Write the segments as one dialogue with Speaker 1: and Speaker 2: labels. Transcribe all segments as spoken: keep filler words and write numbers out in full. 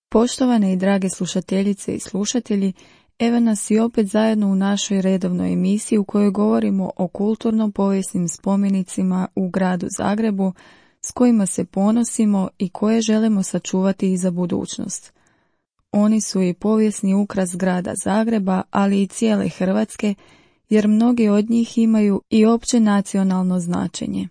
Speaker 1: Poštovane i drage slušateljice i slušatelji, evo nas i opet zajedno u našoj redovnoj emisiji u kojoj govorimo o kulturno-povijesnim spomenicima u gradu Zagrebu s kojima se ponosimo i koje želimo sačuvati i za budućnost. Oni su i povijesni ukras grada Zagreba, ali i cijele Hrvatske, jer mnogi od njih imaju i opće nacionalno značenje.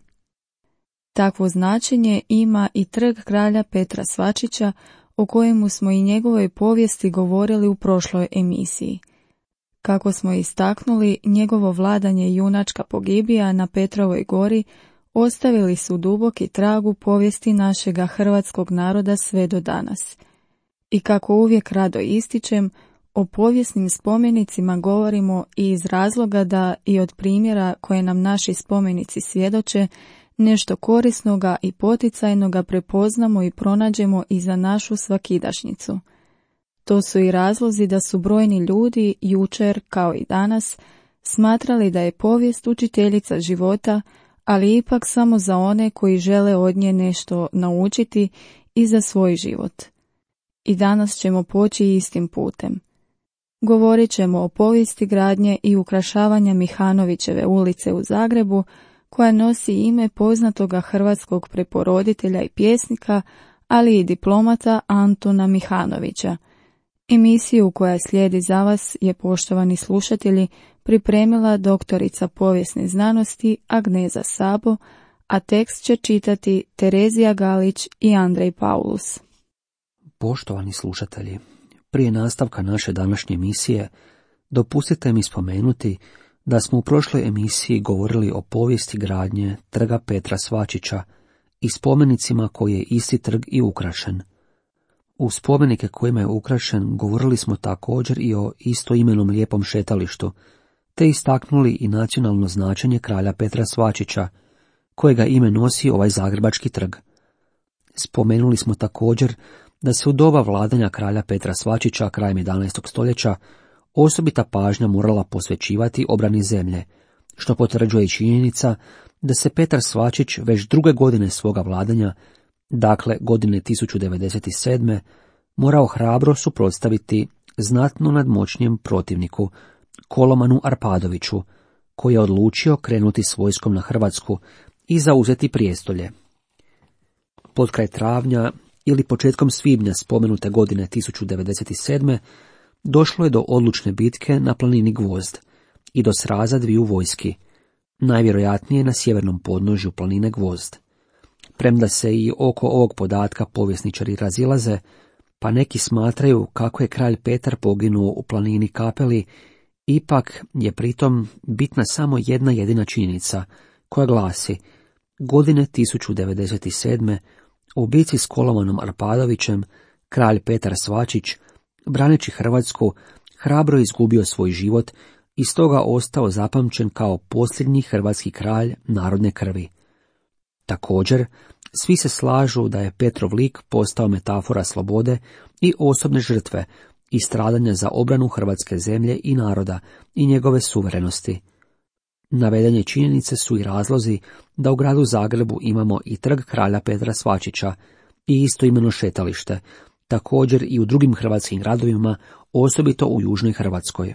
Speaker 1: Takvo značenje ima i trg kralja Petra Svačića, o kojemu smo i njegovoj povijesti govorili u prošloj emisiji. Kako smo istaknuli, njegovo vladanje i junačka pogibija na Petrovoj gori ostavili su duboki trag u povijesti našega hrvatskog naroda sve do danas. I kako uvijek rado ističem, o povijesnim spomenicima govorimo i iz razloga da i od primjera koje nam naši spomenici svjedoče, nešto korisnoga i poticajnoga prepoznamo i pronađemo i za našu svakidašnjicu. To su i razlozi da su brojni ljudi jučer, kao i danas, smatrali da je povijest učiteljica života, ali ipak samo za one koji žele od nje nešto naučiti i za svoj život. I danas ćemo poći istim putem. Govorit ćemo o povijesti gradnje i ukrašavanja Mihanovićeve ulice u Zagrebu, koja nosi ime poznatoga hrvatskog preporoditelja i pjesnika, ali i diplomata Antuna Mihanovića. Emisiju koja slijedi za vas je, poštovani slušatelji, pripremila doktorica povijesne znanosti Agneza Sabo, a tekst će čitati Terezija Galić i Andrej Paulus.
Speaker 2: Poštovani slušatelji, prije nastavka naše današnje emisije, dopustite mi spomenuti da smo u prošloj emisiji govorili o povijesti gradnje trga Petra Svačića i spomenicima koji je isti trg i ukrašen. U spomenike kojima je ukrašen govorili smo također i o istoimenom lijepom šetalištu, te istaknuli i nacionalno značenje kralja Petra Svačića, kojega ime nosi ovaj zagrebački trg. Spomenuli smo također da se u doba vladanja kralja Petra Svačića krajem jedanaestog stoljeća osobita pažnja morala posvećivati obrani zemlje, što potvrđuje i činjenica da se Petar Svačić već druge godine svoga vladanja, dakle godine tisuću devedeset sedme, morao hrabro suprotstaviti znatno nadmoćnijem protivniku, Kolomanu Arpadoviću, koji je odlučio krenuti s vojskom na Hrvatsku i zauzeti prijestolje. Potkraj travnja ili početkom svibnja spomenute godine tisuću devedeset sedme došlo je do odlučne bitke na planini Gvozd i do sraza dviju vojski, najvjerojatnije na sjevernom podnožju planine Gvozd. Premda se i oko ovog podatka povjesničari razilaze, pa neki smatraju kako je kralj Petar poginuo u planini Kapeli, ipak je pritom bitna samo jedna jedina činjenica, koja glasi: godine tisuću devedeset sedme u bici s Kolomanom Arpadovićem kralj Petar Svačić, braneći Hrvatsku, hrabro izgubio svoj život i stoga ostao zapamćen kao posljednji hrvatski kralj narodne krvi. Također, svi se slažu da je Petrov lik postao metafora slobode i osobne žrtve i stradanja za obranu hrvatske zemlje i naroda i njegove suverenosti. Navedene činjenice su i razlozi da u gradu Zagrebu imamo i trg kralja Petra Svačića i istoimeno šetalište, također i u drugim hrvatskim gradovima, osobito u južnoj Hrvatskoj.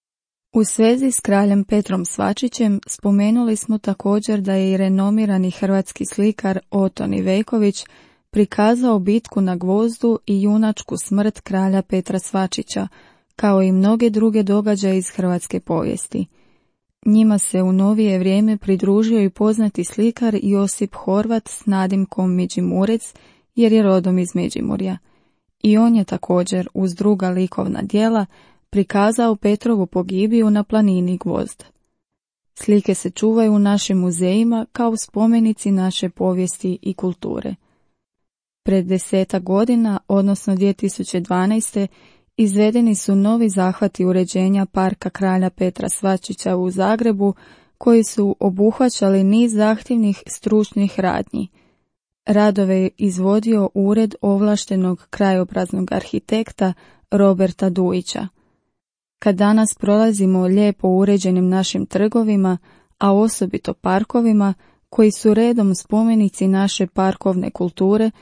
Speaker 1: U svezi s kraljem Petrom Svačićem spomenuli smo također da je i renomirani hrvatski slikar Oton Ivejković prikazao bitku na Gvozdu i junačku smrt kralja Petra Svačića, kao i mnoge druge događaje iz hrvatske povijesti. Njima se u novije vrijeme pridružio i poznati slikar Josip Horvat s nadimkom Međimurec, jer je rodom iz Međimurja. I on je također, uz druga likovna djela, prikazao Petrovu pogibiju na planini Gvozd. Slike se čuvaju u našim muzejima kao spomenici naše povijesti i kulture. Pred desetak godina, odnosno dvije tisuće dvanaeste. izvedeni su novi zahvati uređenja parka kralja Petra Svačića u Zagrebu, koji su obuhvaćali niz zahtjevnih stručnih radnji. Radove je izvodio ured ovlaštenog krajobraznog arhitekta Roberta Dujića. Kad danas prolazimo lijepo uređenim našim trgovima, a osobito parkovima, koji su redom spomenici naše parkovne kulture,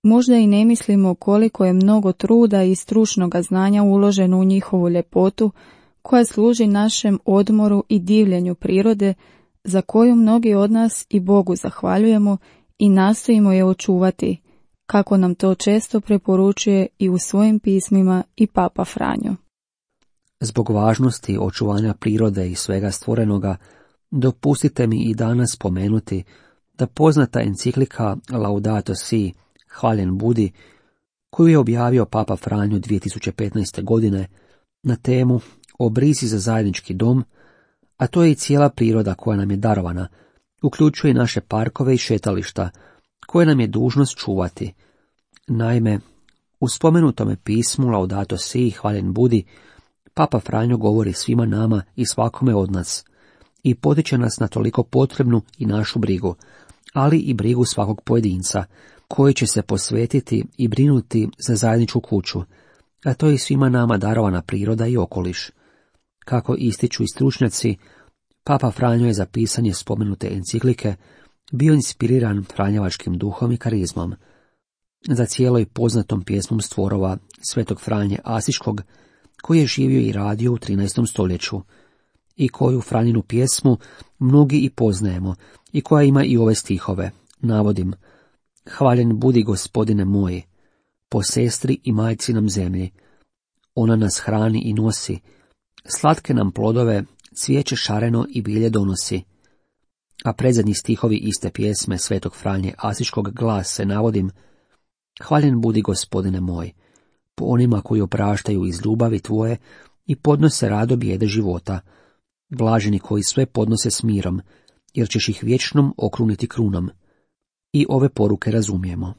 Speaker 1: Možda i ne mislimo koliko je mnogo truda i stručnoga znanja uloženo u njihovu ljepotu, koja služi našem odmoru i divljenju prirode, za koju mnogi od nas i Bogu zahvaljujemo i nastojimo je očuvati, kako nam to često preporučuje i u svojim pismima i Papa Franjo.
Speaker 2: Zbog važnosti očuvanja prirode i svega stvorenoga, dopustite mi i danas spomenuti da poznata enciklika Laudato Si, hvaljen budi, koju je objavio Papa Franjo dvije tisuće petnaeste. godine na temu o brizi za zajednički dom, a to je i cijela priroda koja nam je darovana, uključuje i naše parkove i šetališta, koje nam je dužnost čuvati. Naime, u spomenutome pismu Laudato Si, hvaljen budi, Papa Franjo govori svima nama i svakome od nas i potiče nas na toliko potrebnu i našu brigu, ali i brigu svakog pojedinca, koji će se posvetiti i brinuti za zajedničku kuću, a to je i svima nama darovana priroda i okoliš. Kako ističu i stručnjaci, Papa Franjo je za pisanje spomenute enciklike bio inspiriran franjevačkim duhom i karizmom. Za cijelo i poznatom pjesmom stvorova svetog Franje Asiškog, koji je živio i radio u trinaestom stoljeću, i koju Franjinu pjesmu mnogi i poznajemo, i koja ima i ove stihove, navodim: hvaljen budi Gospodine moj, po sestri i majci nam zemlji, ona nas hrani i nosi, slatke nam plodove, cvijeće šareno i bilje donosi. A predzadnji stihovi iste pjesme svetog Franje Asiškog glase, navodim: hvaljen budi Gospodine moj, po onima koji opraštaju iz ljubavi tvoje i podnose rado bijede života, blaženi koji sve podnose s mirom, jer ćeš ih vječnom okruniti krunom. I ove poruke razumijemo.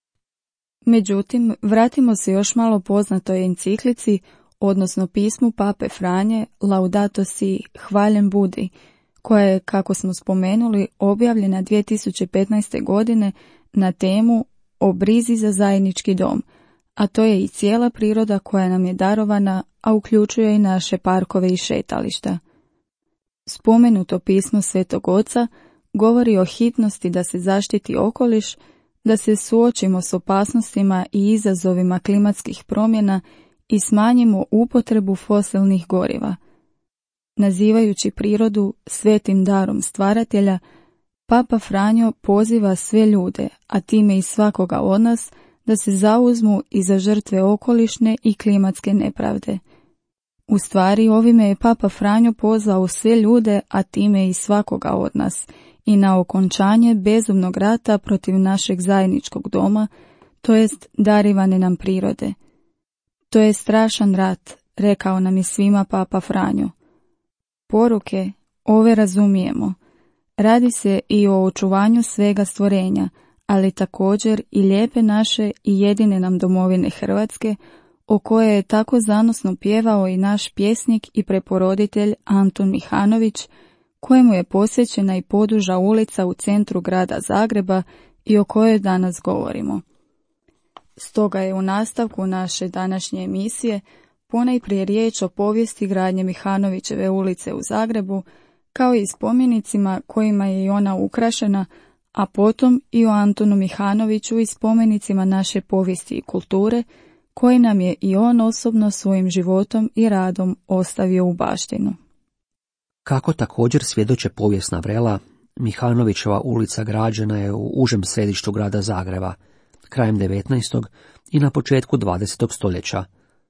Speaker 1: Međutim, vratimo se još malo poznatoj enciklici, odnosno pismu Pape Franje Laudato Si, hvaljen budi, koja je, kako smo spomenuli, objavljena dvije tisuće petnaeste. godine na temu o brizi za zajednički dom, a to je i cijela priroda koja nam je darovana, a uključuje i naše parkove i šetališta. Spomenuto pismo Svetog Oca govori o hitnosti da se zaštiti okoliš, da se suočimo s opasnostima i izazovima klimatskih promjena i smanjimo upotrebu fosilnih goriva. Nazivajući prirodu svetim darom stvaratelja, Papa Franjo poziva sve ljude, a time i svakoga od nas, da se zauzmu i za žrtve okolišne i klimatske nepravde. U stvari, ovime je Papa Franjo pozvao sve ljude, a time i svakoga od nas, i na okončanje bezumnog rata protiv našeg zajedničkog doma, to jest darivane nam prirode. To je strašan rat, rekao nam je svima Papa Franjo. Poruke ove razumijemo. Radi se i o očuvanju svega stvorenja, ali također i lijepe naše i jedine nam domovine Hrvatske, o kojoj je tako zanosno pjevao i naš pjesnik i preporoditelj Antun Mihanović, kojemu je posvećena i poduža ulica u centru grada Zagreba i o kojoj danas govorimo. Stoga je u nastavku naše današnje emisije ponajprije riječ o povijesti gradnje Mihanovićeve ulice u Zagrebu, kao i spomenicima kojima je i ona ukrašena, a potom i o Antunu Mihanoviću i spomenicima naše povijesti i kulture, koji nam je i on osobno svojim životom i radom ostavio u baštinu.
Speaker 2: Kako također svjedoče povijesna vrela, Mihanovićeva ulica građena je u užem središtu grada Zagreba, krajem devetnaestog i na početku dvadesetog stoljeća.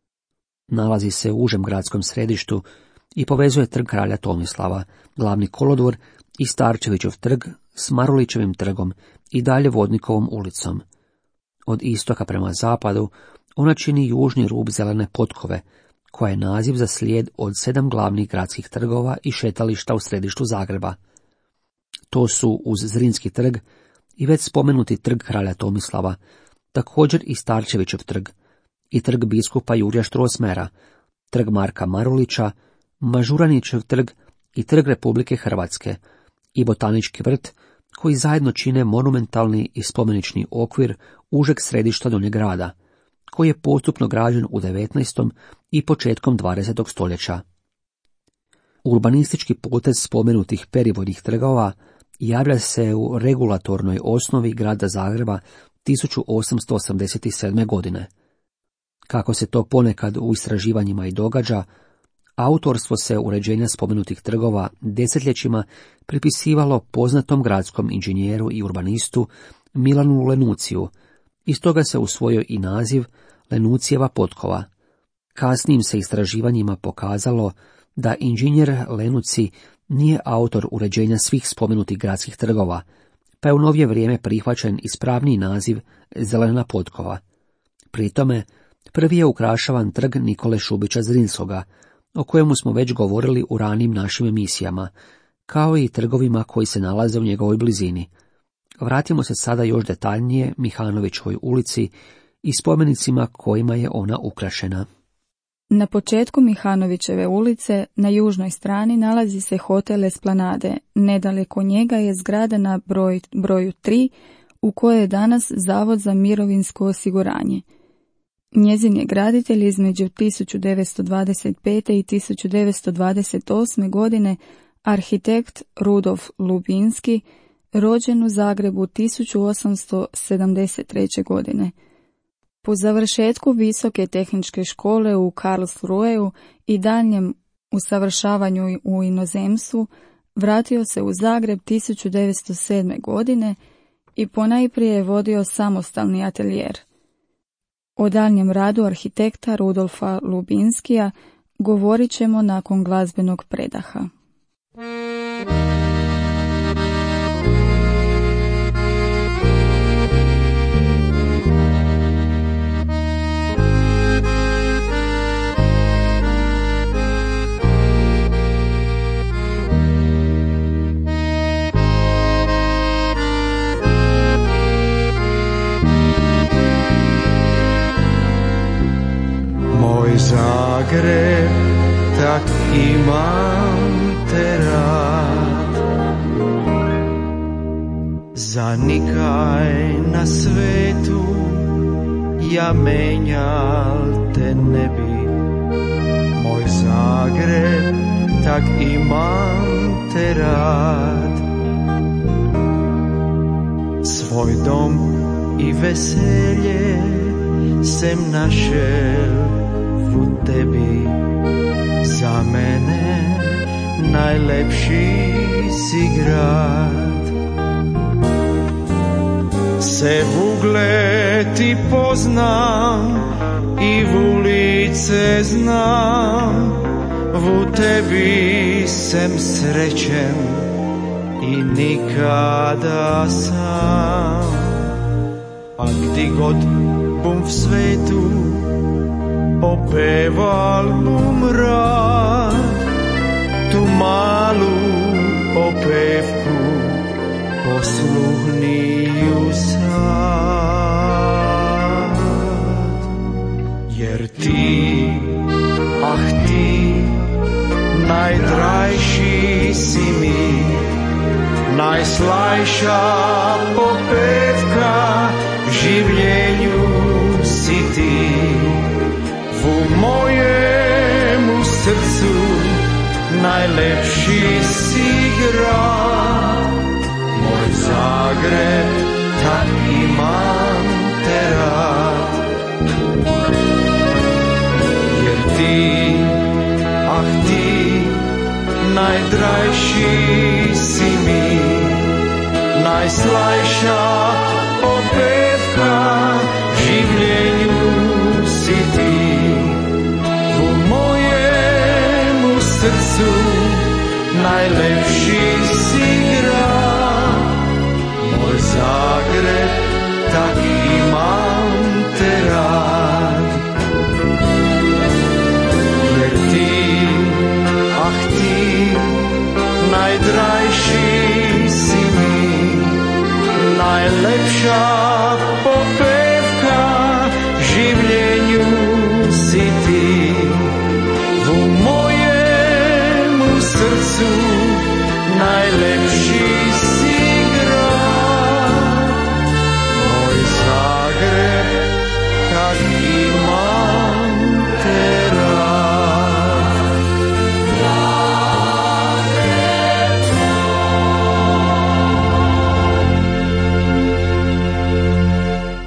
Speaker 2: Nalazi se u užem gradskom središtu i povezuje trg kralja Tomislava, glavni kolodvor i Starčevićev trg s Marulićevim trgom i dalje Vodnikovom ulicom. Od istoka prema zapadu ona čini južni rub zelene potkove, koja je naziv za slijed od sedam glavnih gradskih trgova i šetališta u središtu Zagreba. To su uz Zrinski trg i već spomenuti trg kralja Tomislava, također i Starčevićev trg, i trg biskupa Jurja Štrosmera, trg Marka Marulića, Mažuranićev trg i trg Republike Hrvatske, i Botanički vrt, koji zajedno čine monumentalni i spomenični okvir užeg središta Donjeg grada, koji je postupno građen u devetnaestom i početkom dvadesetog stoljeća. Urbanistički potez spomenutih perivodnih trgova javlja se u regulatornoj osnovi grada Zagreba tisuću osamsto osamdeset sedme. godine. Kako se to ponekad u istraživanjima i događa, autorstvo se uređenja spomenutih trgova desetljećima pripisivalo poznatom gradskom inženjeru i urbanistu Milanu Lenuciju, i stoga se usvojio i naziv Lenucijeva potkova. Kasnijim se istraživanjima pokazalo da inženjer Lenuci nije autor uređenja svih spomenutih gradskih trgova, pa je u novije vrijeme prihvaćen ispravniji naziv Zelena potkova. Pri tome, prvi je ukrašavan trg Nikole Šubića Zrinskoga, o kojemu smo već govorili u ranijim našim emisijama, kao i trgovima koji se nalaze u njegovoj blizini. Vratimo se sada još detaljnije Mihanovićevoj ulici i spomenicima kojima je ona ukrašena.
Speaker 1: Na početku Mihanovićeve ulice, na južnoj strani, nalazi se hotel Esplanade. Nedaleko njega je zgrada na broj, broju tri, u kojoj je danas Zavod za mirovinsko osiguranje. Njezin je graditelj između tisuću devetsto dvadeset pete. i tisuću devetsto dvadeset osme. godine arhitekt Rudolf Lubinski, rođen u Zagrebu tisuću osamsto sedamdeset treće. godine. Po završetku Visoke tehničke škole u Karlsruheu i daljnjem usavršavanju u inozemstvu, vratio se u Zagreb tisuću devetsto sedme. godine i ponajprije je vodio samostalni atelijer. O daljnjem radu arhitekta Rudolfa Lubinskija govorit ćemo nakon glazbenog predaha.
Speaker 3: Moj Zagreb, tak imam te rad, za nikaj na svetu ja menjal te ne bi. Moj Zagreb, tak imam te rad, svoj dom i veselje sem našel u tebi. Za mene najlepši si grad, se v ugled ti poznam i v ulice znam, v tebi sem srećen i nikada sam. A gdje god bum v svetu opeval bum rad, tu malu opevku posluhniju sad. Jer ti, ah ti, najdrajši si mi, najslajša popevka življenju si ti. U mojemu srcu najlepši si grad, moj Zagreb, tak imam te rad. Jer ti, ah ti, najdrajši si mi, najslajša opevka življenju si ti. Srcu najlepši si grad, moj Zagreb, tak imam te rad. Jer ti, ah ti, najdrajši si mi, najlepša popevka življenju si ti. U moje srcu najlepši si grad, moj Zagreb, kad imam te rad. Zagreb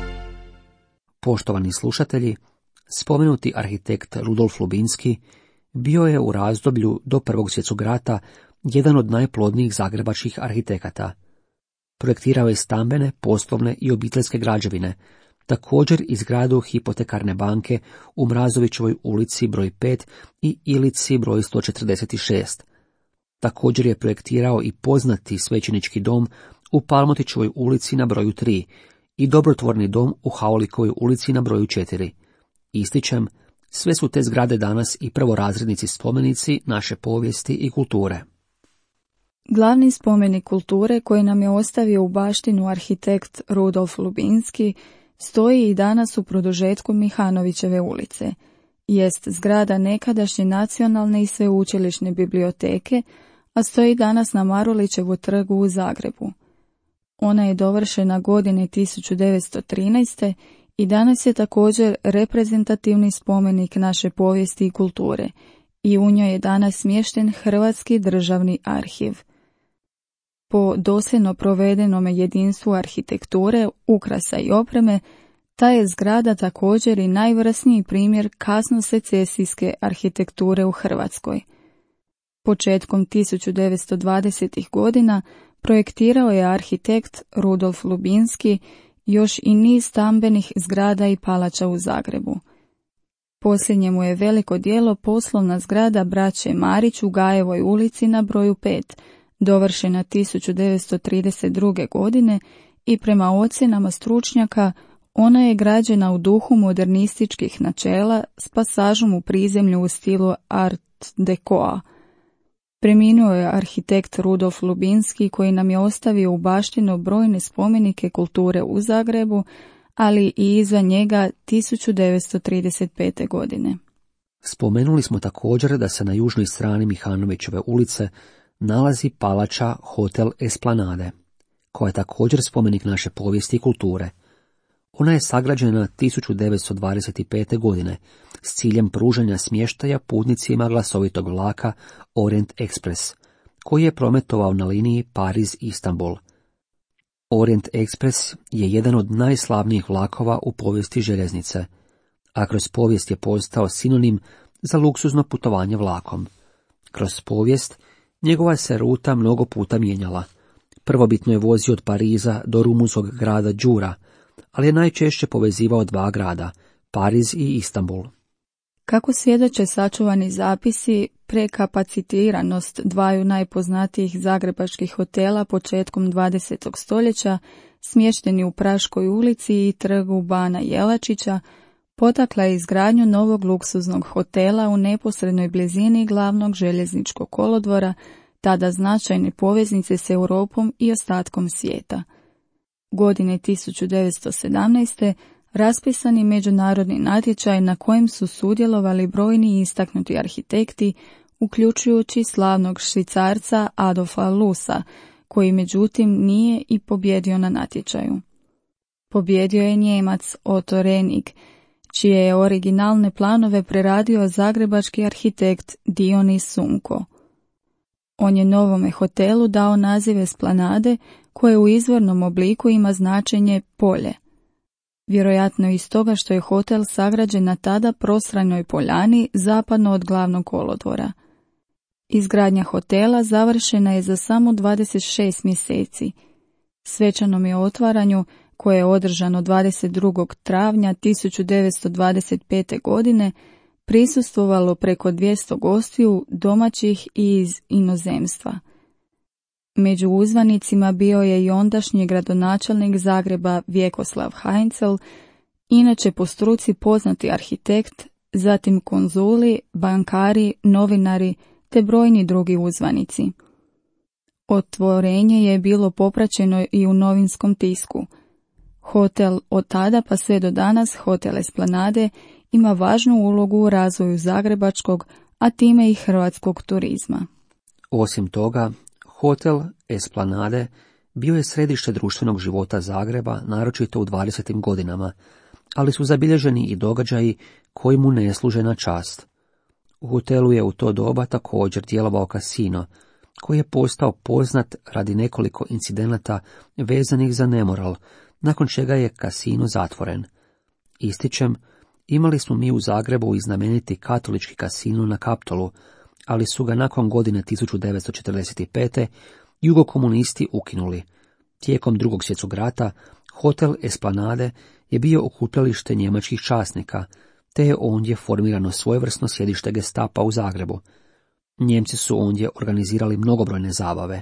Speaker 2: Poštovani slušatelji, spomenuti arhitekt Rudolf Lubinski bio je u razdoblju do Prvog svjetskog rata jedan od najplodnijih zagrebačkih arhitekata. Projektirao je stambene, poslovne i obiteljske građevine, također i zgradu hipotekarne banke u Mrazovićevoj ulici broj pet i Ilici broj sto četrdeset šest. Također je projektirao i poznati svećenički dom u Palmotićevoj ulici na broju tri i dobrotvorni dom u Haulikovoj ulici na broju četiri. Ističem, sve su te zgrade danas i prvorazrednici spomenici naše povijesti i kulture.
Speaker 1: Glavni spomenik kulture koji nam je ostavio u baštinu arhitekt Rudolf Lubinski stoji i danas u produžetku Mihanovićeve ulice. Jest zgrada nekadašnje nacionalne i sveučilišne biblioteke, a stoji danas na Marulićevu trgu u Zagrebu. Ona je dovršena godine tisuću devetsto trinaeste. i danas je također reprezentativni spomenik naše povijesti i kulture i u njoj je danas smješten Hrvatski državni arhiv. Po dosljedno provedenome jedinstvu arhitekture, ukrasa i opreme, ta je zgrada također i najvrsniji primjer kasnosecesijske arhitekture u Hrvatskoj. Početkom tisuću devetsto dvadesetih godina projektirao je arhitekt Rudolf Lubinski još i niz stambenih zgrada i palača u Zagrebu. Posljednje mu je veliko djelo poslovna zgrada braće Marić u Gajevoj ulici na broju pet, dovršena tisuću devetsto trideset druge. godine i prema ocjenama stručnjaka ona je građena u duhu modernističkih načela s pasažom u prizemlju u stilu Art Decoa. Preminuo je arhitekt Rudolf Lubinski koji nam je ostavio u baštinu brojne spomenike kulture u Zagrebu, ali i iza njega tisuću devetsto trideset pete. godine.
Speaker 2: Spomenuli smo također da se na južnoj strani Mihanovićeve ulice nalazi palača Hotel Esplanade, koja je također spomenik naše povijesti i kulture. Ona je sagrađena tisuću devetsto dvadeset pete. godine s ciljem pružanja smještaja putnicima glasovitog vlaka Orient Express, koji je prometovao na liniji Pariz-Istanbul. Orient Express je jedan od najslavnijih vlakova u povijesti željeznice, a kroz povijest je postao sinonim za luksuzno putovanje vlakom. Kroz povijest njegova se ruta mnogo puta mijenjala. Prvobitno je vozio od Pariza do rumunskog grada Đura, ali je najčešće povezivao dva grada, Pariz i Istanbul.
Speaker 1: Kako svjedoče sačuvani zapisi, prekapacitiranost dvaju najpoznatijih zagrebačkih hotela početkom dvadesetog stoljeća, smješteni u Praškoj ulici i trgu Bana Jelačića, potakla je izgradnju novog luksuznog hotela u neposrednoj blizini glavnog željezničkog kolodvora, tada značajne poveznice s Europom i ostatkom svijeta. Godine tisuću devetsto sedamnaeste. raspisani međunarodni natječaj na kojem su sudjelovali brojni istaknuti arhitekti, uključujući slavnog Švicarca Adolfa Lusa, koji međutim nije i pobjedio na natječaju. Pobjedio je Njemac Otto Rennig, čije je originalne planove preradio zagrebački arhitekt Dionis Sunko. On je novome hotelu dao naziv Esplanade, koje u izvornom obliku ima značenje polje. Vjerojatno iz toga što je hotel sagrađen na tada prostranoj poljani zapadno od glavnog kolodvora. Izgradnja hotela završena je za samo dvadeset šest mjeseci. Svečanom je otvaranju, koje je održano dvadeset drugog travnja tisuću devetsto dvadeset pete. godine, prisustvovalo preko dvjesto gostiju domaćih i iz inozemstva. Među uzvanicima bio je i ondašnji gradonačelnik Zagreba Vjekoslav Heinzel, inače po struci poznati arhitekt, zatim konzuli, bankari, novinari te brojni drugi uzvanici. Otvorenje je bilo popraćeno i u novinskom tisku. Hotel od tada pa sve do danas, Hotel Esplanade, ima važnu ulogu u razvoju zagrebačkog, a time i hrvatskog turizma.
Speaker 2: Osim toga, Hotel Esplanade bio je središte društvenog života Zagreba, naročito u dvadesetim godinama, ali su zabilježeni i događaji koji mu ne služe na čast. U hotelu je u to doba također djelovao kasino, koji je postao poznat radi nekoliko incidenata vezanih za nemoral, nakon čega je kasino zatvoren. Ističem, imali smo mi u Zagrebu i znameniti katolički kasino na Kaptolu, ali su ga nakon godine tisuću devetsto četrdeset pete jugokomunisti ukinuli. Tijekom drugog svjetskog rata hotel Esplanade je bio okupljalište njemačkih časnika, te je ondje formirano svojevrsno sjedište Gestapa u Zagrebu. Njemci su ondje organizirali mnogobrojne zabave.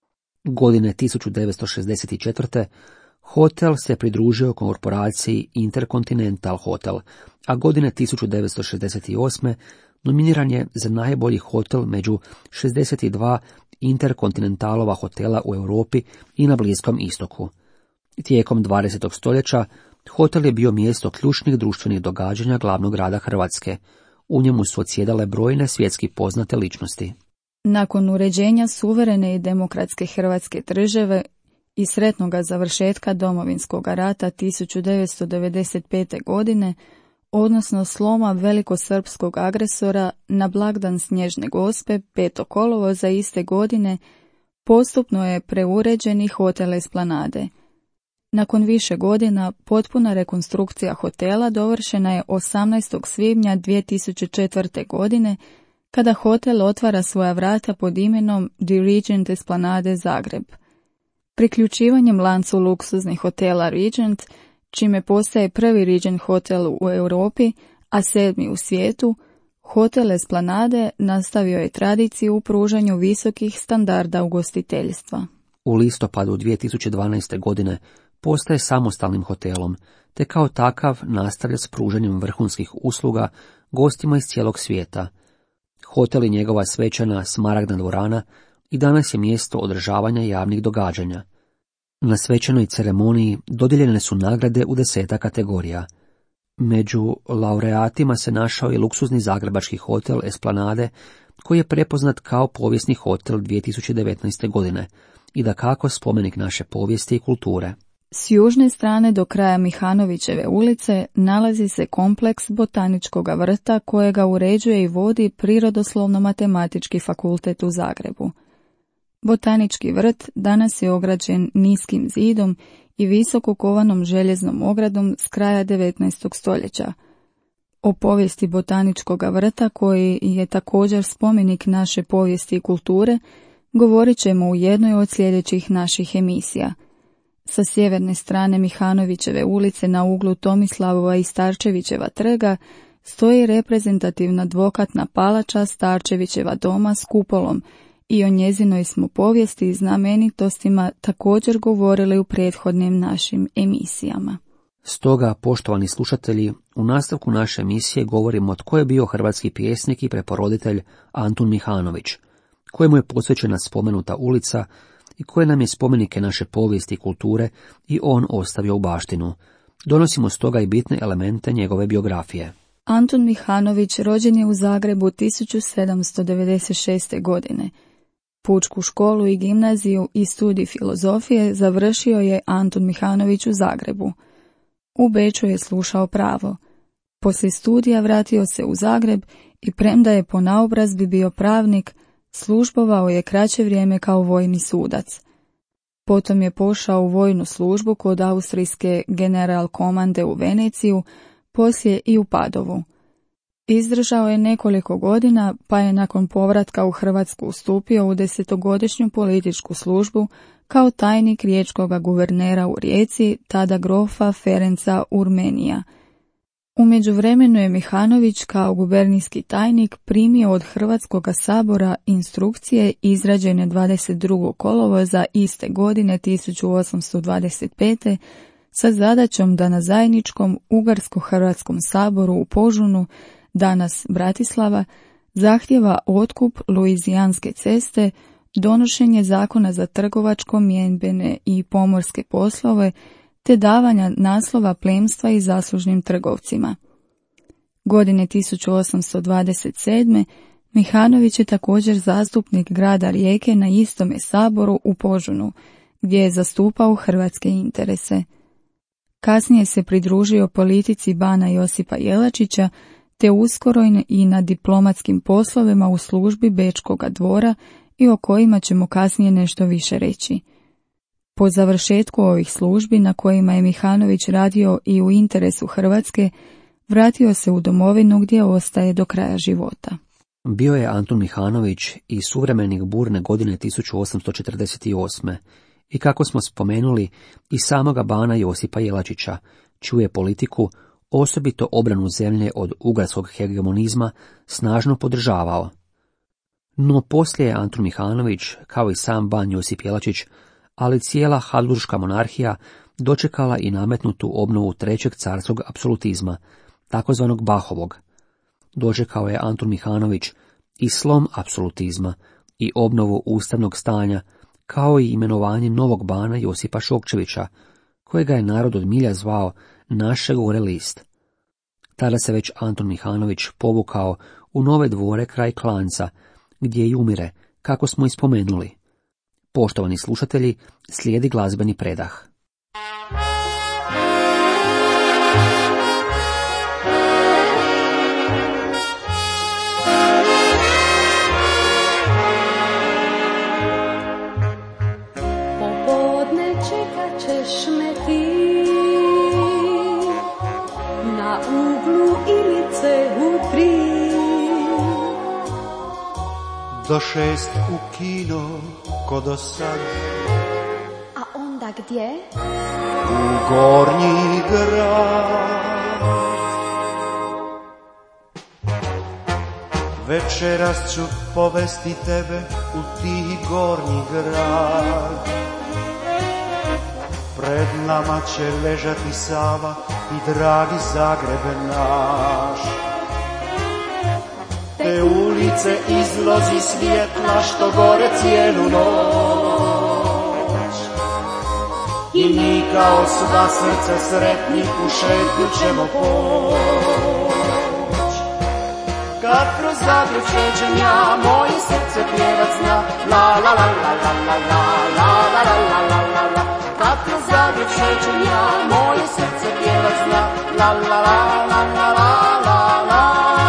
Speaker 2: Godine tisuću devetsto šezdeset četvrte hotel se pridružio korporaciji Intercontinental Hotel, a godine tisuću devetsto šezdeset osme nominiran je za najbolji hotel među šezdeset dva interkontinentalova hotela u Europi i na Bliskom istoku. Tijekom dvadesetog stoljeća hotel je bio mjesto ključnih društvenih događanja glavnog grada Hrvatske. U njemu su odsjedale brojne svjetski poznate ličnosti.
Speaker 1: Nakon uređenja suverene i demokratske Hrvatske države i sretnoga završetka Domovinskog rata tisuću devetsto devedeset pete. godine, odnosno sloma velikosrpskog agresora na blagdan Snježne Gospe petog kolovoza iste godine, postupno je preuređen i hotel Esplanade. Nakon više godina potpuna rekonstrukcija hotela dovršena je osamnaestog svibnja dvije tisuće četvrte. godine, kada hotel otvara svoja vrata pod imenom The Regent Esplanade Zagreb. Priključivanjem lancu luksuznih hotela Regent, čime postaje prvi Regent hotel u Europi, a sedmi u svijetu, hotel Esplanade nastavio je tradiciju u pružanju visokih standarda ugostiteljstva.
Speaker 2: U listopadu dvije tisuće dvanaeste. godine postaje samostalnim hotelom, te kao takav nastavlja s pružanjem vrhunskih usluga gostima iz cijelog svijeta. Hotel i njegova svečana Smaragdna dvorana i danas je mjesto održavanja javnih događanja. Na svečanoj ceremoniji dodijeljene su nagrade u deseta kategorija. Među laureatima se našao i luksuzni zagrebački hotel Esplanade, koji je prepoznat kao povijesni hotel dvije tisuće devetnaeste. godine i dakako spomenik naše povijesti i kulture.
Speaker 1: S južne strane do kraja Mihanovićeve ulice nalazi se kompleks Botaničkog vrta kojega uređuje i vodi Prirodoslovno-matematički fakultet u Zagrebu. Botanički vrt danas je ograđen niskim zidom i visoko kovanom željeznom ogradom s kraja devetnaestog. stoljeća. O povijesti Botaničkog vrta, koji je također spomenik naše povijesti i kulture, govorit ćemo u jednoj od sljedećih naših emisija. Sa sjeverne strane Mihanovićeve ulice na uglu Tomislavova i Starčevićeva trga stoji reprezentativna dvokatna palača Starčevićeva doma s kupolom i o njezinoj smo povijesti i znamenitostima također govorili u prethodnim našim emisijama.
Speaker 2: Stoga, poštovani slušatelji, u nastavku naše emisije govorimo tko je bio hrvatski pjesnik i preporoditelj Antun Mihanović, kojemu je posvećena spomenuta ulica i koje nam je spomenike naše povijesti i kulture i on ostavio u baštinu. Donosimo stoga i bitne elemente njegove biografije.
Speaker 1: Antun Mihanović rođen je u Zagrebu tisuću sedamsto devedeset šeste. godine. Pučku školu i gimnaziju i studij filozofije završio je Antun Mihanović u Zagrebu. U Beču je slušao pravo. Poslije studija vratio se u Zagreb i premda je po naobrazbi bio pravnik, službovao je kraće vrijeme kao vojni sudac. Potom je pošao u vojnu službu kod austrijske general komande u Veneciju, poslije i u Padovu. Izdržao je nekoliko godina, pa je nakon povratka u Hrvatsku ustupio u desetogodišnju političku službu kao tajnik riječkoga guvernera u Rijeci, tada grofa Ferenca Urmenija. U međuvremenu je Mihanović kao gubernijski tajnik primio od Hrvatskog sabora instrukcije izrađene dvadeset drugog kolovoza iste godine tisuću osamsto dvadeset pete. sa zadaćom da na zajedničkom Ugarsko-Hrvatskom saboru u Požunu, danas Bratislava, zahtjeva otkup Luizijanske ceste, donošenje zakona za trgovačko, mjedbene i pomorske poslove, te davanja naslova plemstva i zaslužnim trgovcima. Godine tisuću osamsto dvadeset sedme. Mihanović je također zastupnik grada Rijeke na istome saboru u Požunu, gdje je zastupao hrvatske interese. Kasnije se pridružio politici bana Josipa Jelačića, te uskoro i na diplomatskim poslovima u službi Bečkoga dvora i o kojima ćemo kasnije nešto više reći. Po završetku ovih službi na kojima je Mihanović radio i u interesu Hrvatske, vratio se u domovinu gdje ostaje do kraja života.
Speaker 2: Bio je Antun Mihanović i suvremenik burne godine tisuću osamsto četrdeset osme i kako smo spomenuli i samoga bana Josipa Jelačića, čiju je politiku, osobito obranu zemlje od ugarskog hegemonizma, snažno podržavao. No poslije je Antun Mihanović, kao i sam ban Josip Jelačić, ali cijela Habsburška monarhija, dočekala i nametnutu obnovu trećeg carskog apsolutizma, takozvanog Bahovog. Dočekao je Antun Mihanović i slom apsolutizma i obnovu ustavnog stanja, kao i imenovanje novog bana Josipa Šokčevića, kojega je narod od milja zvao našeg gore list. Tada se već Antun Mihanović povukao u nove dvore kraj Klanjca, gdje i umire, kako smo i spomenuli. Poštovani slušatelji, slijedi glazbeni predah.
Speaker 4: Popodne čekat ćeš me ti na uglu Ilice u tri.
Speaker 3: Do šest u kino ko do sad.
Speaker 4: A onda gdje?
Speaker 3: U Gornji grad. Večeras ću povesti tebe u ti Gornji grad. Pred nama će ležati Sava i dragi Zagreb naš. Te ulice izlozi svjetla što gore cijelu noć. I mi kao sva srca sretni u šetnju ćemo poć. Kad kroz Zagreb šećem ja, moje srce pjevat zna. La la la la la la la la la la la la la. Kad kroz Zagreb šećem ja, moje srce pjevat zna. La la la la la la la la.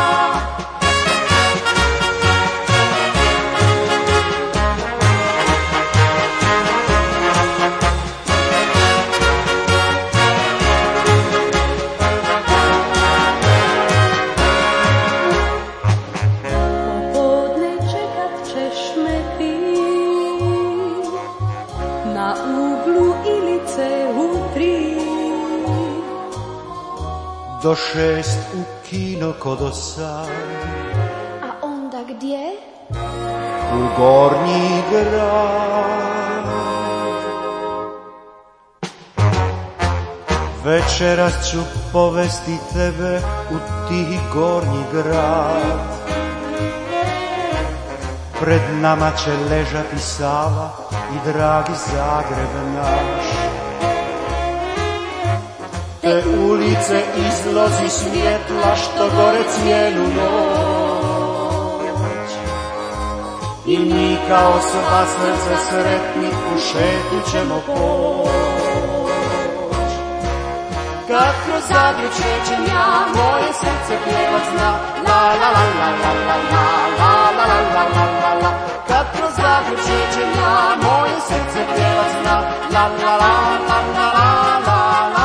Speaker 3: Do šest u kino ko do sad.
Speaker 4: A onda gdje?
Speaker 3: U Gornji grad. Večeras ću povesti tebe u ti Gornji grad. Pred nama će ležati Sava i dragi Zagreb naš. Te ulice izlozi svjetla što gore cijelu noć. I mi kao sva srca sretni u šetnju ćemo poć. Kad kroz Zagreb šećem ja, moje srce pjevat zna. La la la la la la la la la la la la la. Kad kroz Zagreb šećem ja, moje srce pjevat zna. La la la la la la la la.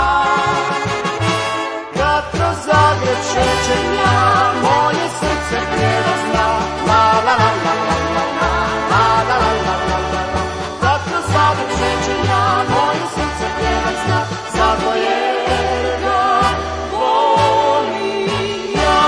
Speaker 3: Zagreb šećem ja, moje srce pjevat zna. La la la la la la la la la la la la. Kad kroz Zagreb šećem ja, moje srce pjevat zna. Zato jer ga volim ja.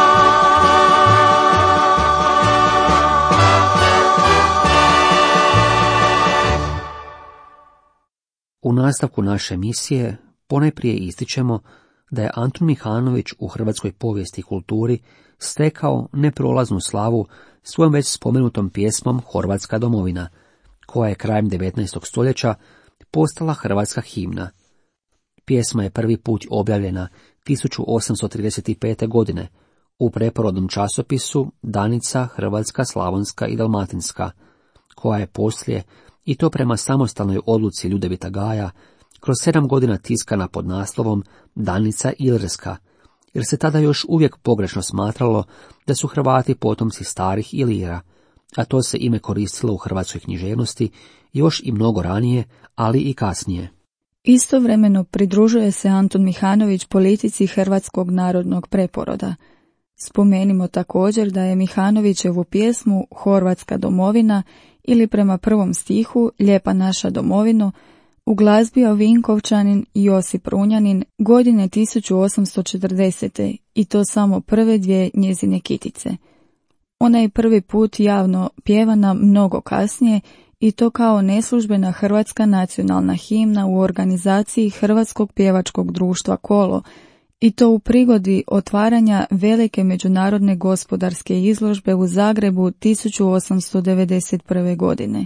Speaker 2: U nastavku naše emisije ponajprije ističemo da je Antun Mihanović u hrvatskoj povijesti i kulturi stekao neprolaznu slavu svojom već spomenutom pjesmom Horvatska domovina, koja je krajem devetnaestog stoljeća postala hrvatska himna. Pjesma je prvi put objavljena tisuću osamsto trideset pete. godine u preporodnom časopisu Danica Hrvatska, Slavonska i Dalmatinska, koja je poslije, i to prema samostalnoj odluci Ljudevita Gaja, kroz sedam godina tiskana pod naslovom Danica Ilirska, jer se tada još uvijek pogrešno smatralo da su Hrvati potomci starih Ilira, a to se ime koristilo u hrvatskoj književnosti još i mnogo ranije, ali i kasnije.
Speaker 1: Istovremeno pridružuje se Antun Mihanović politici Hrvatskog narodnog preporoda. Spomenimo također da je Mihanovićevu pjesmu Horvatska domovina ili prema prvom stihu Lijepa naša domovino uglazbio Vinkovčanin Josip Runjanin godine tisuću osamsto četrdesete i to samo prve dvije njezine kitice. Ona je prvi put javno pjevana mnogo kasnije i to kao neslužbena hrvatska nacionalna himna u organizaciji Hrvatskog pjevačkog društva Kolo i to u prigodi otvaranja velike međunarodne gospodarske izložbe u Zagrebu tisuću osamsto devedeset prve. godine.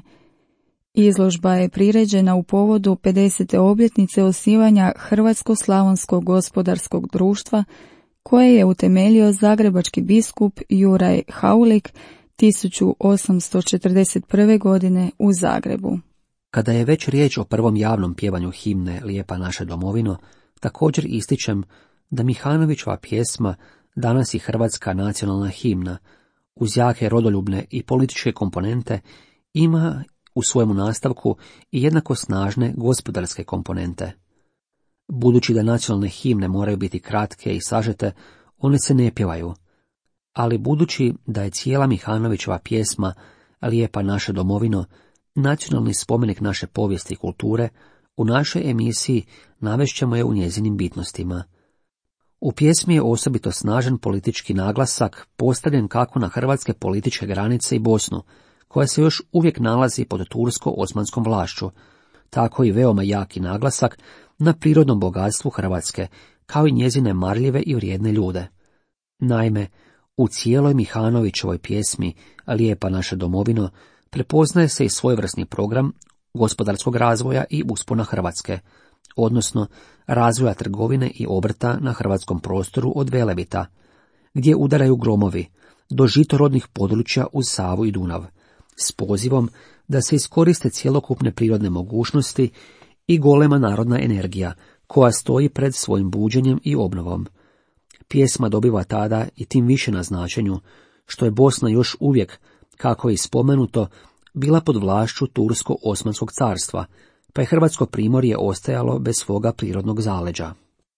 Speaker 1: Izložba je priređena u povodu pedesete obljetnice osnivanja Hrvatsko-slavonskog gospodarskog društva koje je utemeljio zagrebački biskup Juraj Haulik tisuću osamsto četrdeset prve. godine u Zagrebu.
Speaker 2: Kada je već riječ o prvom javnom pjevanju himne Lijepa naša domovino, također ističem da Mihanovićeva pjesma danas i hrvatska nacionalna himna, uz jake rodoljubne i političke komponente, ima u svojemu nastavku i jednako snažne gospodarske komponente. Budući da nacionalne himne moraju biti kratke i sažete, one se ne pjevaju. Ali budući da je cijela Mihanovićeva pjesma Lijepa naša domovino nacionalni spomenik naše povijesti i kulture, u našoj emisiji navešćemo je u njezinim bitnostima. U pjesmi je osobito snažan politički naglasak postavljen kako na hrvatske političke granice i Bosnu, koja se još uvijek nalazi pod tursko-osmanskom vlašću, tako i veoma jaki naglasak na prirodnom bogatstvu Hrvatske, kao i njezine marljive i vrijedne ljude. Naime, u cijeloj Mihanovićevoj pjesmi Lijepa naša domovino prepoznaje se i svojevrsni program gospodarskog razvoja i uspona Hrvatske, odnosno razvoja trgovine i obrta na hrvatskom prostoru od Velebita, gdje udaraju gromovi, do žitorodnih područja uz Savu i Dunav, s pozivom da se iskoriste cjelokupne prirodne mogućnosti i golema narodna energija, koja stoji pred svojim buđenjem i obnovom. Pjesma dobiva tada i tim više na značenju, što je Bosna još uvijek, kako je spomenuto, bila pod vlašću Tursko-osmanskog carstva, pa je Hrvatsko primorje ostajalo bez svoga prirodnog zaleđa.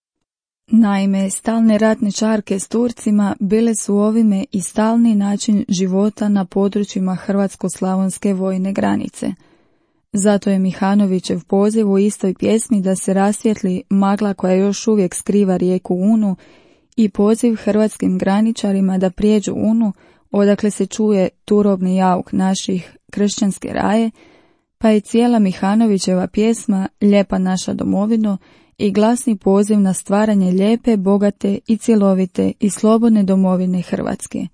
Speaker 1: Naime, stalne ratne čarke s Turcima bile su ovime i stalni način života na područjima hrvatsko-slavonske vojne granice. Zato je Mihanovićev poziv u istoj pjesmi da se rasvijetli magla koja još uvijek skriva rijeku Unu i poziv hrvatskim graničarima da prijeđu Unu, odakle se čuje turobni jauk naših kršćanske raje, pa je cijela Mihanovićeva pjesma Lijepa naša domovino i glasni poziv na stvaranje lijepe, bogate i cjelovite i slobodne domovine Hrvatske.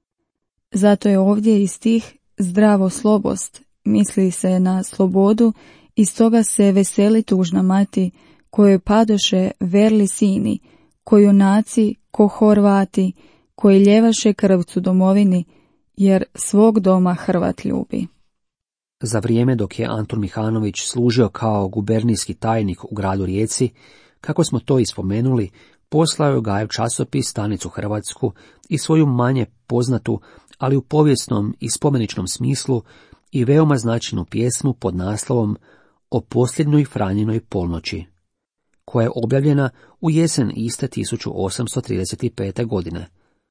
Speaker 1: Zato je ovdje i stih Zdravo slobost, misli se na slobodu i stoga se veseli tužna mati, kojoj padoše verli sini, koju naci, ko Horvati, koji ljevaše krvcu domovini, jer svog doma Hrvat ljubi.
Speaker 2: Za vrijeme dok je Antun Mihanović služio kao gubernijski tajnik u gradu Rijeci, kako smo to ispomenuli, poslao je Gajev časopis Stanicu Hrvatsku i svoju manje poznatu, ali u povijesnom i spomeničnom smislu i veoma značajnu pjesmu pod naslovom O posljednjoj Franjinoj polnoći, koja je objavljena u jesen iste tisuću osamsto trideset pete. godine.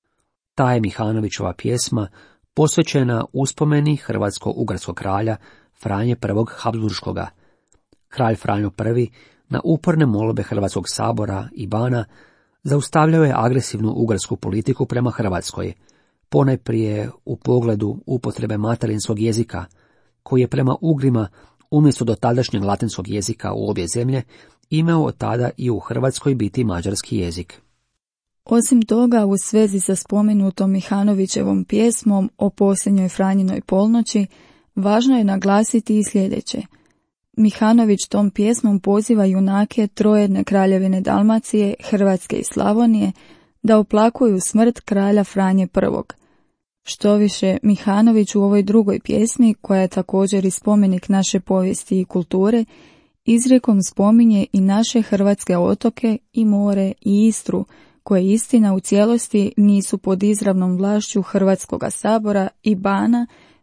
Speaker 2: Ta je Mihanovićeva pjesma posvećena uspomeni hrvatsko-ugarskog kralja Franje prvog Habsburškoga. Kralj Franjo prvi, na uporne molbe Hrvatskog sabora i bana, zaustavljao je agresivnu ugarsku politiku prema Hrvatskoj, ponajprije u pogledu upotrebe materinskog jezika, koji je prema Ugrima, umjesto dotadašnjeg latinskog jezika u obje zemlje, imao od tada i u Hrvatskoj biti mađarski jezik.
Speaker 1: Osim toga, u svezi sa spomenutom Mihanovićevom pjesmom o posljednjoj Franjinoj polnoći, važno je naglasiti i sljedeće. Mihanović tom pjesmom poziva junake trojedne kraljevine Dalmacije, Hrvatske i Slavonije da oplakuju smrt kralja Franje prvog. Štoviše, Mihanović u ovoj drugoj pjesmi, koja je također i spomenik naše povijesti i kulture, izrijekom spominje i naše hrvatske otoke i more i Istru, koje istina u cijelosti nisu pod izravnom vlašću Hrvatskoga sabora i bana,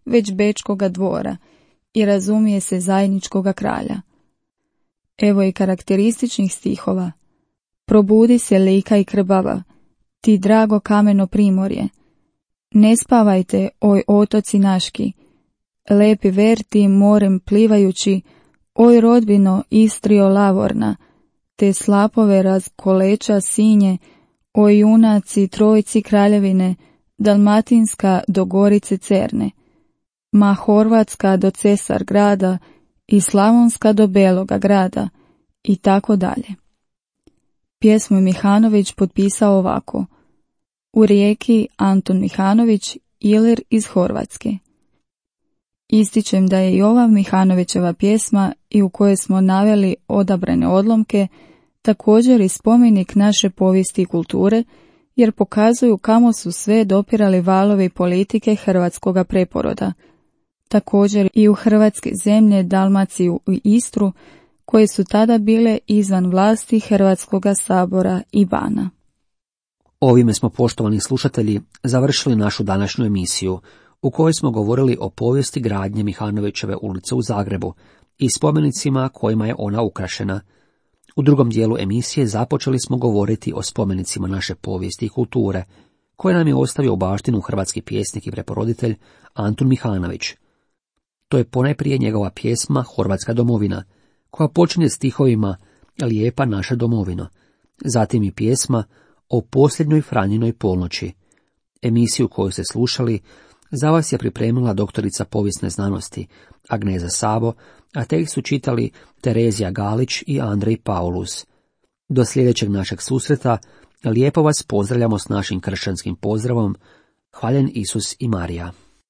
Speaker 1: već bečkoga dvora i razumije se zajedničkoga kralja. Evo i karakterističnih stihova. Probudi se lika i krbava, ti drago kameno primorje. Ne spavajte, oj otoci naški, lepi verti morem plivajući, oj rodbino Istrio lavorna, te slapove razkoleča sinje, oj junaci trojci kraljevine, Dalmatinska do Gorice Cerne, ma Horvatska do Cesar grada i Slavonska do Beloga grada i tako dalje. Pjesmu je Mihanović potpisao ovako: u Rijeki Anton Mihanović, Ilir iz Horvatske. Ističem da je i ova Mihanovićeva pjesma i u kojoj smo naveli odabrane odlomke također i spomenik naše povijesti i kulture, jer pokazuju kamo su sve dopirali valovi politike hrvatskoga preporoda. Također i u hrvatske zemlje, Dalmaciju i Istru, koje su tada bile izvan vlasti Hrvatskoga sabora i bana.
Speaker 2: Ovime smo, poštovani slušatelji, završili našu današnju emisiju, u kojoj smo govorili o povijesti gradnje Mihanovićeve ulice u Zagrebu i spomenicima kojima je ona ukrašena. U drugom dijelu emisije započeli smo govoriti o spomenicima naše povijesti i kulture, koje nam je ostavio u baštinu hrvatski pjesnik i preporoditelj Antun Mihanović. To je ponajprije njegova pjesma Horvatska domovina, koja počinje stihovima Lijepa naša domovino, zatim i pjesma o posljednjoj Franjinoj polnoći. Emisiju koju ste slušali za vas je pripremila doktorica povijesne znanosti Agneza Sabo, a tekst su čitali Terezija Galić i Andrej Paulus. Do sljedećeg našeg susreta lijepo vas pozdravljamo s našim kršćanskim pozdravom: Hvaljen Isus i Marija.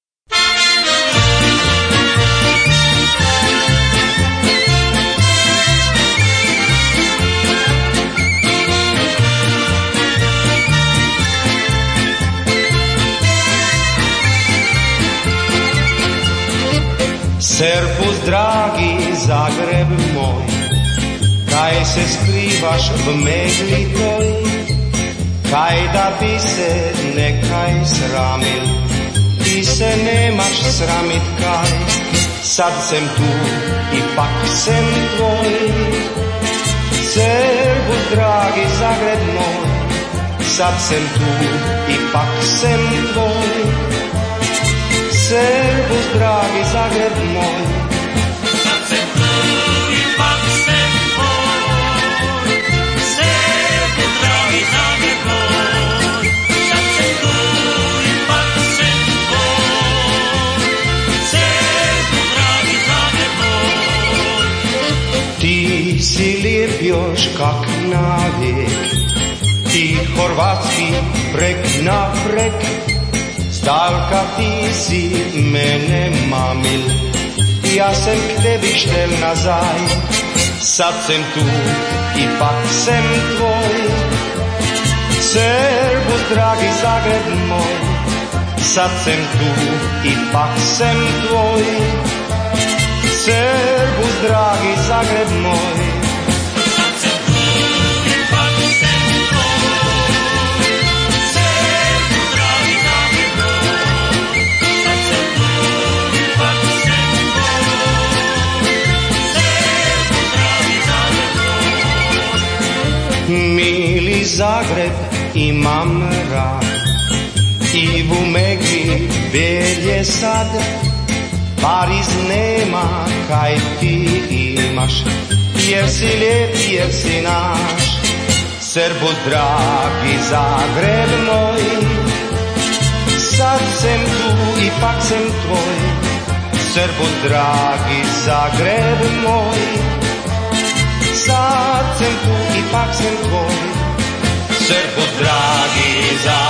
Speaker 5: Servus, dragi Zagreb moj, kaj se skrivaš v megli toj, kaj da bi se nekaj sramil, ti se nemaš sramit kaj, sad sem tu, ipak sem tvoj. Servus, dragi Zagreb moj, sad sem tu, ipak sem tvoj. Servus, dragi Zagreb moj, sad sem tu, ipak sem tvoj. Servus, dragi Zagreb moj, sad sem tu, ipak sem tvoj. Servus, dragi Zagreb moj. Ti si lijep još kak navijek, ti Horvatski prek na prek, zdalka ti si mene mamil, ja sem k tebi štel nazaj, sad sem tu, ipak sem tvoj. Servus, dragi Zagreb moj, sad sem tu, ipak sem tvoj. Servus, dragi Zagreb moj, sad sem tu, ipak sem tvoj. Servus, dragi Zagreb moj, sad sem tu, ipak sem tvoj. Servus, dragi Zagreb moj. Mili Zagreb, imam rad, i v megli belje sad, Pariz nema kaj ti imaš, jer si lijep, jer si naš. Servus, dragi Zagreb moj, sad sem tu, ipak sem tvoj. Servus, dragi Zagreb moj, sad sem tu, ipak sem tvoj. Servus, dragi Zagreb